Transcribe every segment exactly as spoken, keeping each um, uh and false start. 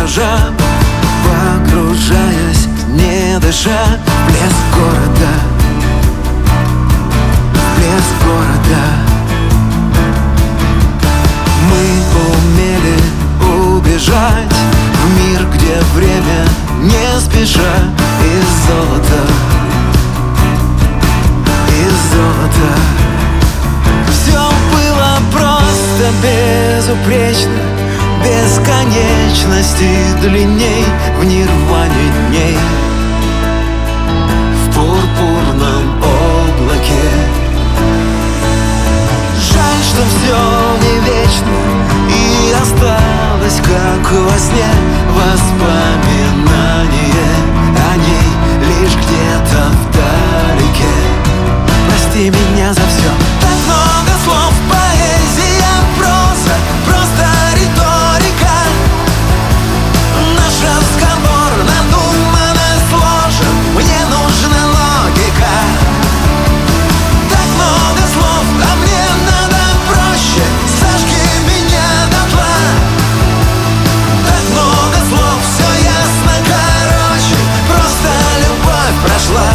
дрожа, погружаясь, не дыша, в блеск города, в блеск города. Мы умели убежать в мир, где время не спеша, из золота, из золота. Все было просто безупречно, бесконечности длинней, в нирване дней, в пурпурном облаке. Жаль, что все не вечно, и осталось, как во сне, воспоминание о ней лишь где-то вдалеке. Прости меня за все. Так много слов, поэзия, проза, просто риторика. Наш разговор надуманно сложен, мне нужна логика. Так много слов, а мне надо проще, сожги меня дотла. Так много слов, все ясно, короче, просто любовь прошла.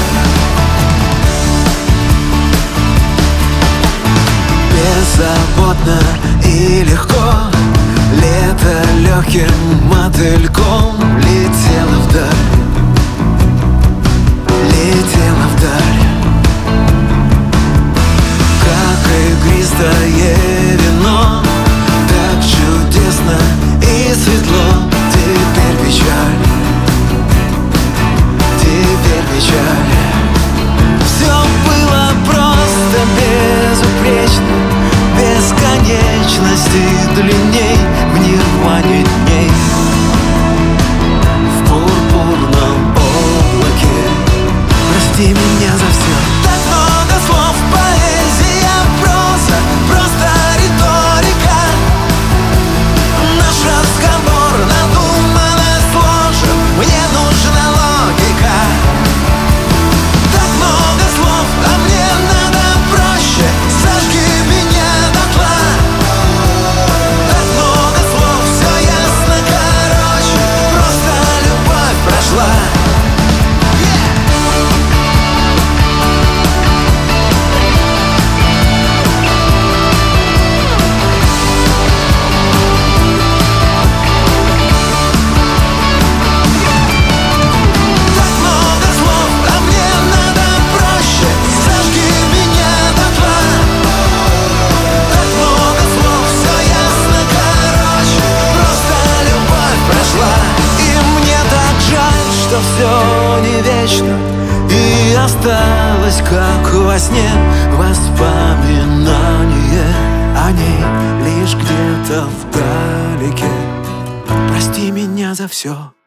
Беззаботно и легко лето легким мотыльком летело вдаль, летело вдаль. Как игристое вино, так чудесно и светло. Теперь печаль, теперь печаль. Все было просто безупречно, бесконечности длинней, в нирване дней, в пурпурном облаке. Прости меня за все. Так много слов, поэзия, проза, просто риторика. Наш разговор надуманно сложен, мне нужна логика. Так много слов, а мне надо проще, сожги меня дотла. Так много слов, все ясно, короче, просто любовь прошла. Все не вечно, и осталось, как во сне, воспоминание о ней лишь где-то вдалеке. Прости меня за все.